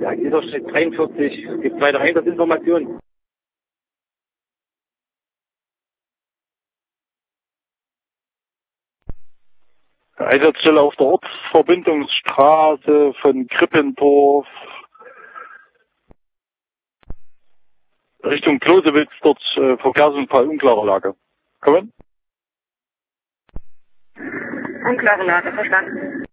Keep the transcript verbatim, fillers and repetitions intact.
Ja, dieser steht dreiundvierzig. Es gibt weitere Einsatzinformationen. Einsatzstelle auf der Ortsverbindungsstraße von Krippendorf Richtung Klosewitz, dort äh, Verkehrsunfall, unklare Lage. Kommen? Unklare Lage, verstanden.